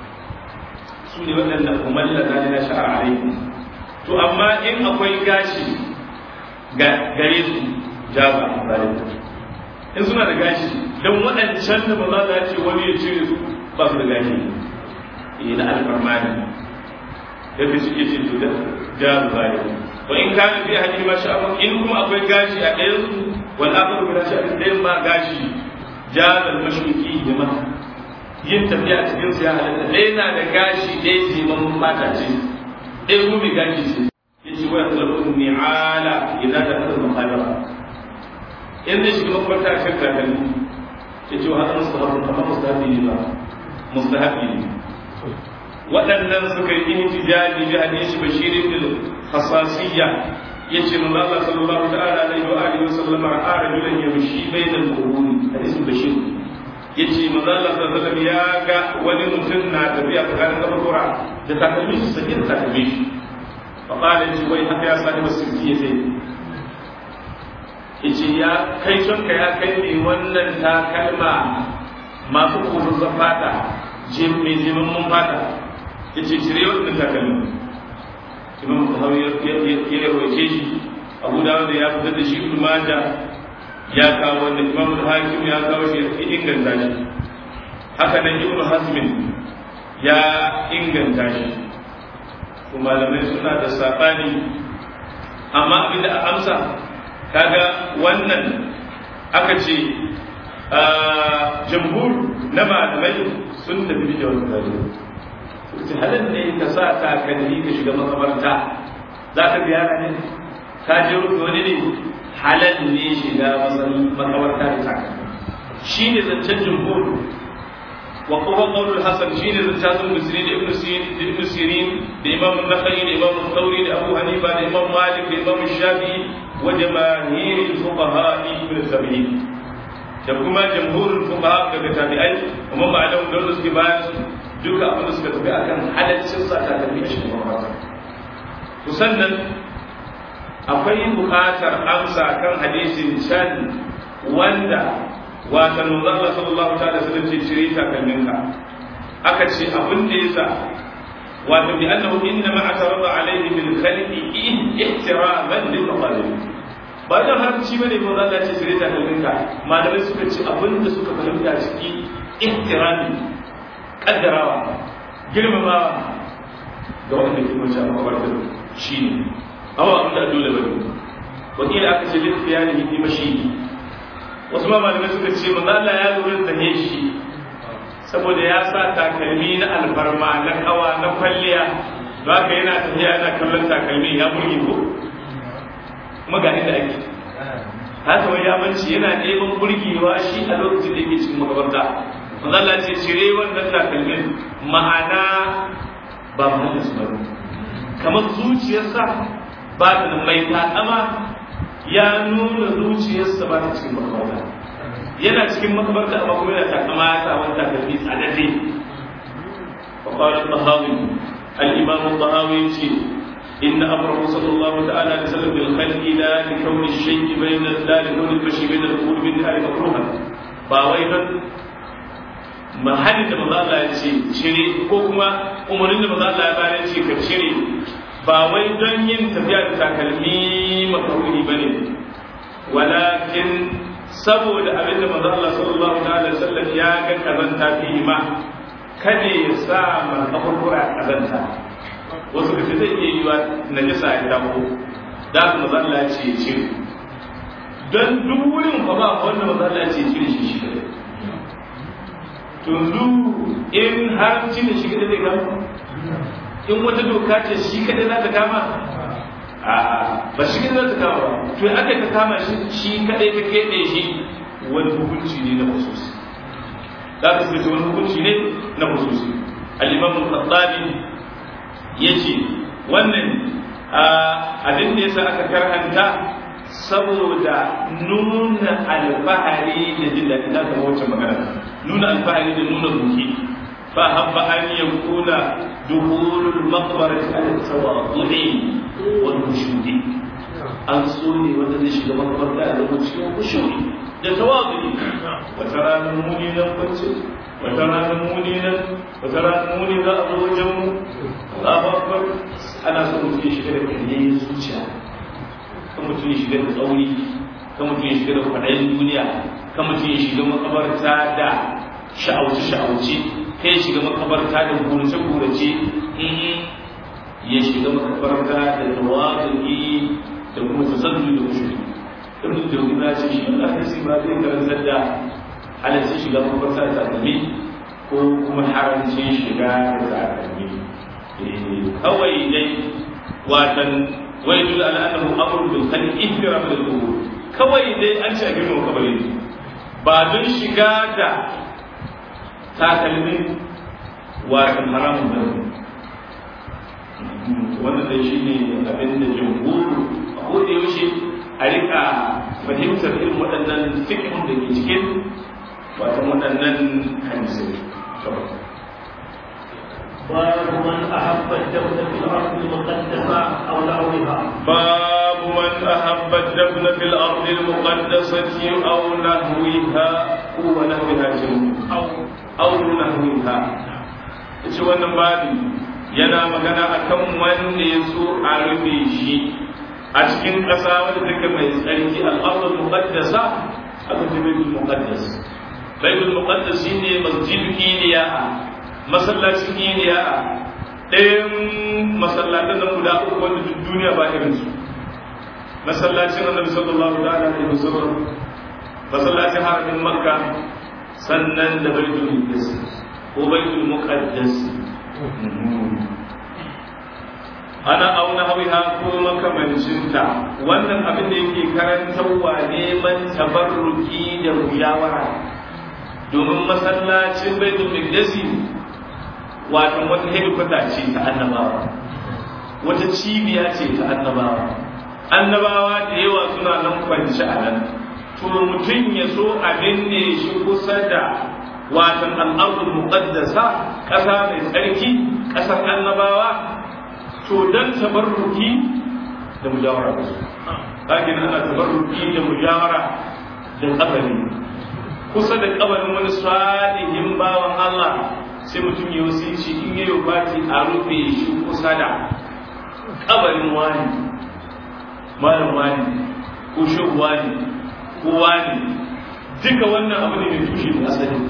su ne waɗanda umalla na na sha'arai to amma in akwai gashi gare su jaza in suna da gashi don waɗancan da ba za ce wani ya cire su ba su da gashi na alfarmani yadda suke ce to da jaza zai wa in kana fi hadin ma sha'a in kuma akwai gashi a ɗayan su wal akharu bila sha'rin ɗayan ma gashi jazal mashruqi yamma yin tafiya cikin su ya halatta ɗaya na da gashi ɗaya ce mamman mata ce ɗaya kuma mai gashi ce yace wa talabun ni'ala idan da kasar muqaddara in da shiga makwarta a cikin kakanni yace wa hada mustahabu amma mustahabi ne ba mustahabi ne waɗannan suka yi ihtijaji bi hadisi bashir ibn khasasiyya yace manzo Allah sallallahu ta'ala alaihi wa alihi wa sallam ra'a rajulan yamshi bainal qurun hadisin bashir yace manzo Allah sallallahu alaihi ya ga wani mutum na tafiya tsakanin kaburbura da takalmi su sake da takalmi fa qala ji wai haka ya sani basirki yace yace ya kai son ka ya kai ne wannan takalma masu kurun fata je mai jimin mun fata yace cire wannan takalmi imam Bukhari ya ya rawaye shi Abu Dawud ya fitar da shi Ibn Majah ya kawo wannan Imam Hakim ya kawo shi ya inganta shi haka nan Ibn Hazm ya inganta shi kuma malamai suna da sabani amma abinda a amsa kaga wannan aka ce jamhur na malamai sun tafi da wannan halin ne ka sa takalmi ka shiga makabarta za ka ziyara ne ka je rufe wani ne halal ne shiga makabarta da takalmi shi ne zancen jumhur wa kuma qawlul hasan shi ne zancen muslim da ibn sirin da imam an-nakhai da imam thawri da abu hanifa da imam malik da imam shafi'i wa jamaahir al-fuqaha ibn sab'in da kuma jamhurul fuqaha daga tabi'ai kuma ma'alam da suke bayan duka abin da suka tafi akan halaccin sa takalmi a cikin makwata to sannan akwai buƙatar amsa kan hadisin can wanda wata manzo Allah sallallahu ta'ala sallam ce cire takalminka aka ce abin da yasa wato bi annahu inna ma atarada alayhi bil khalqi ihtiraman lil maqadir ba da harci bane ko Allah ce cire takalminka malamai suka ce abin da suka fahimta ciki ihtirami kaddarawa girmamawa ga wanda ke mace a makwarta shi ne awa abin da dole bane wakila aka ce littafi ya ne fi mashi wasu ma malamai suka ce manzo Allah ya lura da ne shi saboda ya sa takalmi na alfarma na kawa na kwalliya don haka yana tafiya yana kallon takalmi ya burge ko kuma ga inda ake haka wani yamanci yana ɗeban burgewa shi a lokacin da yake cikin makabarta Allah ce cire wannan takalmin ma'ana ba muhallin su bane kamar zuciyarsa ba ta da mai takama ya nuna zuciyarsa ba ta cikin makabarta yana cikin makabarta amma kuma yana takama ta wani takalmi tsadade wa qala al-tahawi al-imam al-tahawi ce inna amrahu sallallahu ta'ala alaihi wasallam bil khalqi la li kawni ash-shay'i bayna la li kawni al-bashi bayna al-qulub min hali makruha ba wai dan mahallin da maza Allah ya ce cire ko kuma umarnin da maza Allah ya bayar ce ka cire ba wai don yin tafiya da takalmi makaruni ba ne walakin saboda abin da maza Allah sallallahu alaihi wasallam ya ga kazanta fi ma kada ya sa man kaburbura kazanta wasu da zai iya yiwa najasa ya dawo da maza Allah ya ce cire don duk wurin ba ba wanda maza Allah ya ce cire shi shi tunzu in har cin shi kada zai kama in wata doka ce shi kada za ta kama a ba shi kada za ta kama ba to aka ta kama shi shi kada ka keɓe shi wani hukunci ne na khususi za ka fita wani hukunci ne na khususi al-imam al-khattabi yace wannan abin da yasa aka karhanta saboda nuna alfahari da jin daɗi za ka wace magana nuna alfahari da nuna buki fa habba an yakuna dukhulul maqbarati ala tawaddu'i wal khushudi an so ne wanda zai shiga makabarta a lokacin kushuri da tawaddu'i wata ranar muni nan kwance wata ranar muni nan wata ranar muni za a zo wajen mu Allahu akbar ana so mutum ya shiga da kalle zuciya kan mutum ya shiga da tsauri kan mutum ya shiga da kwaɗayin duniya kan mutum ya shiga makabarta da sha'auci sha'auci kai ya shiga makabarta da gurace gurace ya shiga makabarta da tawazuki da kuma tazallu da kushuri ibn jawzi na ce shi Allah hadisi ba zai karantar da halaccin shiga mafarsa da takalmi ko kuma haramcin shiga da takalmi kawai dai watan waidul ala annahu amrun bil khali ihtiram lil qubur kawai dai an ce a girma kabari ba don shiga da takalmin watan haramun ba wannan dai shine abin da jumhur a koda yaushe a rika fahimtar irin waɗannan fiqhun da ke cikin watan waɗannan hadisai باب من أحب الدفن في الأرض المقدسة أو نحوها باب من أحب الدفن في الأرض المقدسة أو نحوها هو نحوها أو أو نحوها إيش وانا بابي yana magana akan wanda ya so a rufe shi a cikin ƙasa wadda take mai tsarki al-ardul muqaddasa aka ce baitul muqaddas baitul muqaddas shine masjidul iliya masallacin iliya ɗayan masallatan nan guda uku wanda duk duniya ba irin su masallacin annabi sallallahu alaihi wasallam masallacin haramin makka sannan da baitul muqaddas ko baitul muqaddas ana auna hawiha ko makamancinta wannan abin da yake karantarwa neman tabarruki da mujawara domin masallacin baitul muqaddasi wato wata hedikwata ce ta annabawa wata cibiya ce ta annabawa annabawa da yawa suna nan kwanci a nan to mutum ya so abin ne shi kusa da watan al'adul muqaddasa ƙasa mai tsarki ƙasar annabawa to dan tabarruki da mujawara da su kakin ana tabarruki da mujawara da kabari kusa da kabarin wani salihin bawan Allah sai mutum ya wasici in yayi bati a rufe shi kusa da kabarin wani malam wani ko shehu wani ko wani duka wannan abu ne mai tushe da asali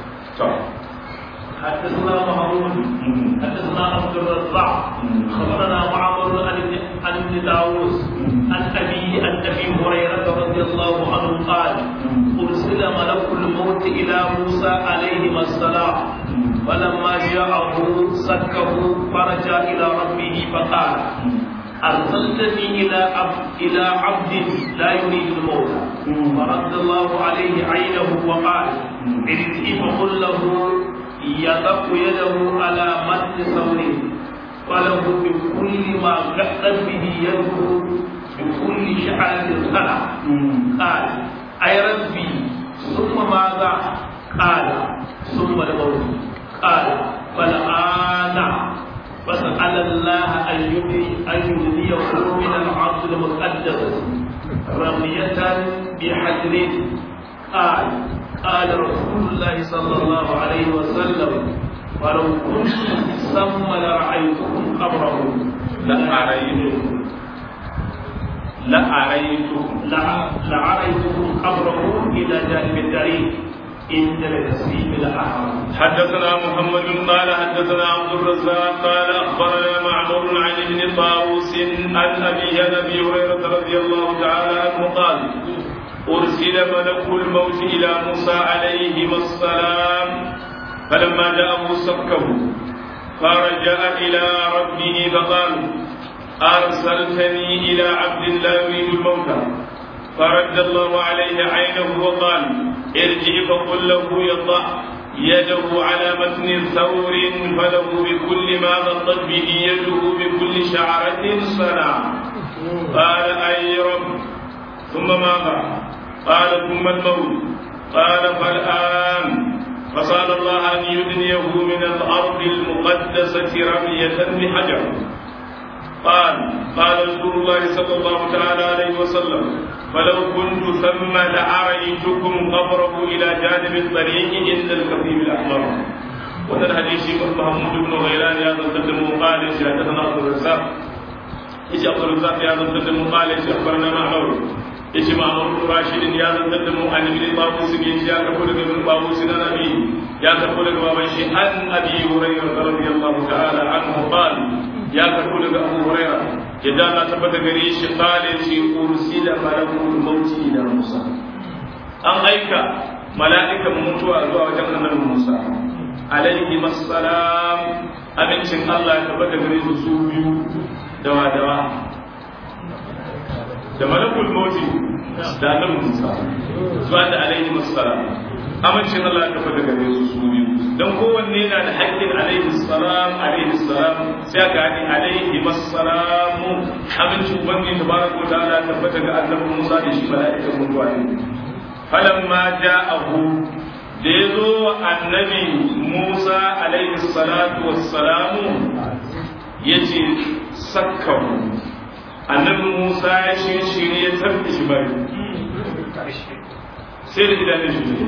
حدثنا محمود حدثنا عبد الرزاق خبرنا معمر عن ابن داوود عن ابي عن ابي هريره رضي الله عنه قال ارسل ملك الموت الى موسى عليهما السلام فلما جاءه سكه فرجع الى ربه فقال أرسلتني إلى عبد إلى عبد لا يريد الموت فرد الله عليه عينه وقال ارجع فقل له يضع يده على مد ثوره وله بكل ما قدت به يده بكل شعرة خلع قال أي ربي ثم ماذا؟ قال ثم الموت قال فالآن فسأل الله أن يبنيه من العرض المقدس رمية بحجر قال قال رسول الله صلى الله عليه وسلم ولو كنت ثم لرأيتكم قبره لأريتكم لأريتكم لأريتكم قبره إلى جانب الطريق عند التسليم الأحمر. حدثنا محمد قال حدثنا عبد الرزاق قال أخبرنا معمر عن ابن طاووس عن أبي أبي هريرة رضي الله تعالى عنه قال أرسل ملك الموت إلى موسى عليهما السلام فلما جاءه سكه فرجع إلى ربه فقال أرسلتني إلى عبد لا يريد الموت فرد الله عليه عينه وقال ارجع فقل له يضع يده على متن ثور فله بكل ما غطت به يده بكل شعرة صنع قال أي رب ثم ماذا؟ قال ثم الموت قال فالآن فسأل الله أن يدنيه من الأرض المقدسة رمية بحجر قال قال رسول الله صلى الله تعالى عليه وسلم فلو كنت ثم لأريتكم قبره إلى جانب الطريق عند الكثيب الأحمر. وهذا الحديث محمود بن غيلان يا ذا قال حدثنا عبد الرزاق إيش عبد الرزاق يا ذا قال أخبرنا معمر إيش معمر بن راشد يا ذا عن ابن طاووس يا كفر بن طاووس النبي يا كفر بن عن أبي هريرة رضي الله تعالى عنه قال يا كفر أبو هريرة yadda na tabbata gare shi qala shi ursila malakul mauti ila Musa an aika mala'ikan mutuwa zuwa wajen annabi Musa alaihi assalam amincin Allah ya tabbata gare su su biyu dawa dawa da malakul mauti da annabi Musa zuwa da alaihi assalam amincin Allah ya tabbata gare su su biyu dan kowanne yana da haƙƙin alaihi salam alaihi salam sai aka haɗi alaihi assalamu amincin ubangiji tabaraka wa ta'ala ya tabbata ga annabi Musa da shi mala'ikan mutuwa ne falamma ja'ahu da yazo annabi Musa alaihi salatu wassalamu yace sakkahu annabi Musa ya shirye ya tabbi shi bari sai da idanun shi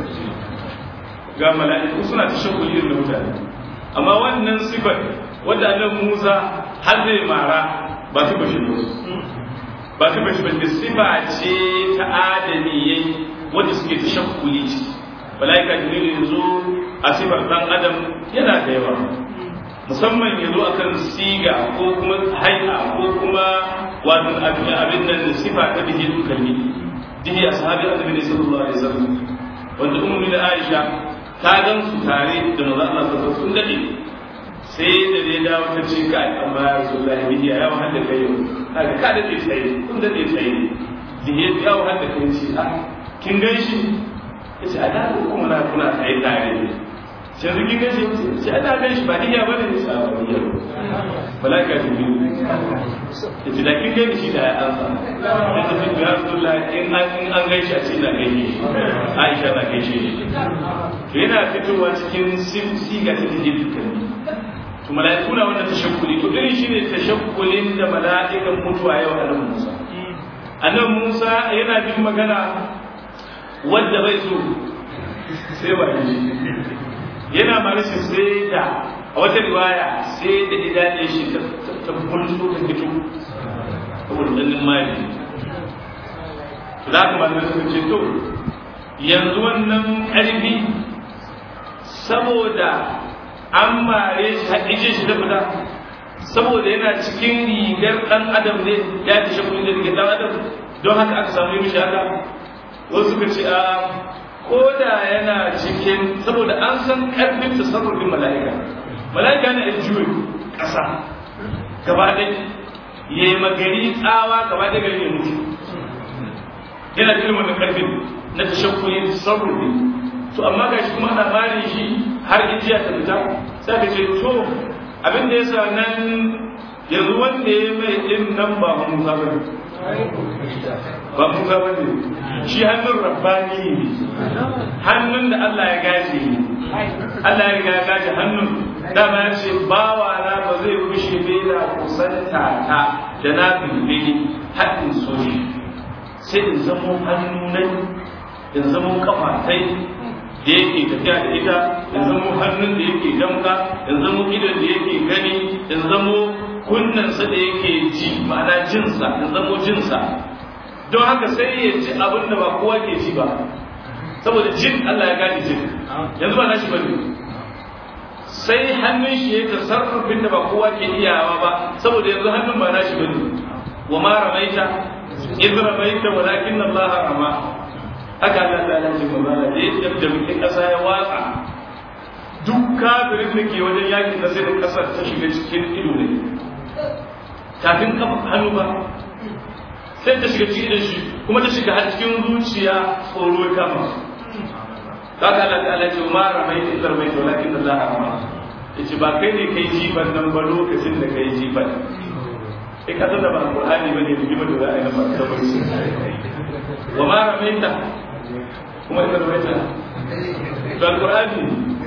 ga mala'iku suna ta shakuli da mutane amma wannan sifar wadda annabi Musa har zai mara ba su bashi ba su bashi ba sifa ce ta adamiyai wanda suke ta shakuli ce mala'ika jibril yanzu a sifar dan adam yana da yawa musamman yanzu akan siga ko kuma hay'a ko kuma wato abin nan sifa ta bihi kalli dihi ashabi annabi sallallahu alaihi wasallam wanda ummu da Aisha ta gan su tare da manzo Allah sallallahu sun dade sai da dai dawo ta ce kai amma Rasulullahi bihi ya wa hada kai kaga ka dade sai kun dade sai dihi ya wa hada kai shi a kin gan shi yace a da kuma na kuna sai tare sai zuki gan shi sai a da gan shi ba diya bane ne sabaniya malaka jibril yace da kin gan shi da ya ansa yace ya Rasulullahi in an in an gan shi a cikin da kai Aisha na kai shi yana fitowa cikin siga ta jibril kan to mala'iku na wannan tashakkuli to irin shine tashakkulin da mala'ikan mutuwa yau annabi Musa annabi Musa yana bin magana wanda bai so sai ba shi yana marishi sai da a wata riwaya sai da idanun shi ta ta bulso ta fito saboda dannin mai to da kuma da su ce to yanzu wannan karfi saboda an mare shi haƙiƙe shi da fita saboda yana cikin rigar ɗan adam ne ya fi shakuli da rigar ɗan adam don haka aka samu mishi haka wasu suka ce a ko da yana cikin saboda an san ƙarfin tasarrufin mala'ika mala'ika na aljiwe ƙasa gaba ɗaya ya yi magari tsawa gaba ɗaya gari ya mutu yana cikin wannan ƙarfin na tashakkuli tasarrufi to amma ga shi kuma ana mare shi har ijiya ta fita sai ka ce to abin da yasa nan yanzu wanda ya mai din nan ba Musa ba ne ba Musa ba ne shi hannun rabbani ne hannun da Allah ya gaje ne Allah ya riga ya gaje hannun dama ya ce bawa na ba zai kushe bai da kusanta ta da na bilbili haɗin soji sai in zamo hannu nan in zamo kafa sai da yake tafiya da ita in zamo hannun da yake damka in zamo idon da yake gani in zamo kunnensa da yake ji ma'ana jinsa in zamo jinsa don haka sai ya ji abin da ba kowa ke ji ba saboda jin Allah ya gani jin yanzu ba nashi bane sai hannun shi ya tasarrufin da ba kowa ke iyawa ba saboda yanzu hannun ba nashi bane wa ma ramaita idh ramaita walakin Allah rama haka Allah ta alaji mamala da ya da muke kasa ya watsa duk kafirin da ke wajen yakin da sai da kasar ta shiga cikin ido ne kafin kafa hannu ba sai ta shiga cikin idon shi kuma ta shiga har cikin zuciya tsoro ya kama haka Allah ta alaji ma ramai da izar mai walakin Allah rama yace ba kai ne kai jifan nan ba lokacin da kai jifan kai ka san da ba Qur'ani bane da jima da za a yi na ba wa ma ramaita kuma ita ramaita to alqur'ani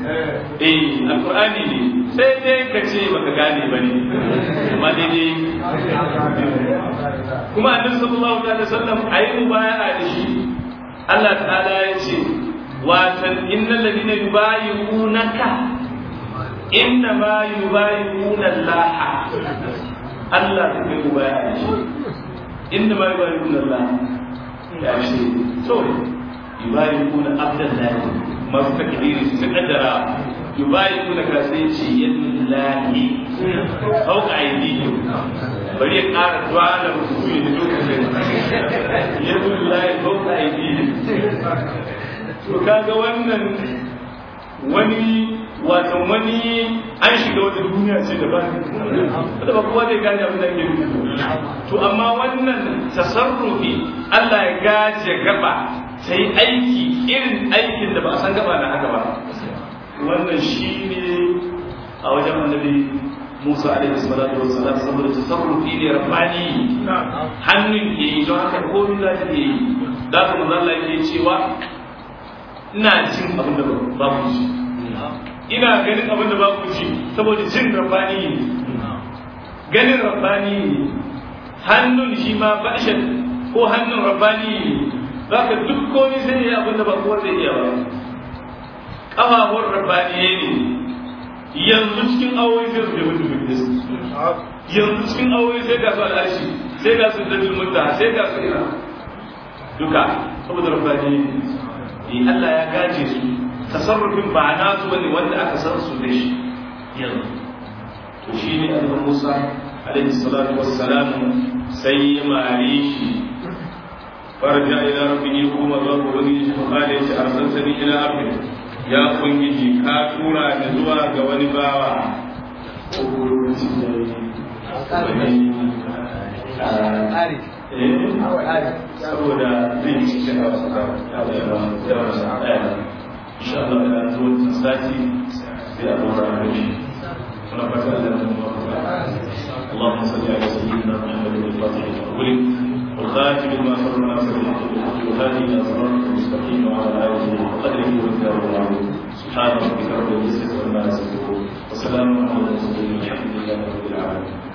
eh alqur'ani ne sai dai ka ce baka gane bane amma daidai kuma annabi sallallahu alaihi wasallam ayi mubaya'a da shi Allah ta'ala ya ce watan innal ladina yubayyi'unaka inna ma yubayyi'una Allah Allah ta kai mubaya'a da shi inna ma yubayyi'una Allah ya ce to yubayyi'una abdallahi masu takdiri su kaddara yubayyi'una ka sai ce yadullahi fawqa aydihim bari ya ƙara duwala rukuni da lokacin ya zuwa ya bauta aiki to kaga wannan wani watan wani an shiga wata duniya ce da ba da ba kowa zai gane abin da ke nufi to amma wannan tasarrufi Allah ya gaje gaba ta yi aiki irin aikin da ba a san gaba na haka ba wannan shi ne a wajen annabi Musa alaihi salatu wassalam saboda tasarrufi ne rabbani hannun ke yi don haka komai za ta yi da kuma Allah yake cewa ina jin abin da ba ku ji ina ganin abin da ba ku ji saboda jin rabbani ne ganin rabbani ne hannun shi ma bashan ko hannun rabbani ne za ka duk komai sai ya abin da ba kowa zai iya ba ƙafafun rabbani ne yanzu cikin awoyi sai su bai mutu fitness yanzu cikin awoyi sai ga su al'arshi sai ga su dalil mutta sai ga su ina duka saboda rabbani ne Allah ya gaje su tasarrufin ba na su bane wanda aka san su da shi yanzu to shine annabi Musa alaihi salatu wassalam sai ya mare shi farja ila rabbihi kuma za ku rubi shi fa da shi arsaltani ila abdi ya ubangiji ka tura ni zuwa ga wani bawa ko gurbin da yi saboda zai ci cikin wasu إن شاء الله إلى أزول تنساتي في أبو رحمه ونفع الله اللهم صل على سيدنا محمد الفاتح الأول والخاتم لما صبر ناصر الحق بالحق والهادي إلى صراط المستقيم وعلى آله وقدره ومقداره العظيم سبحان ربك رب العزة عما يصفون وسلام على المرسلين والحمد لله رب العالمين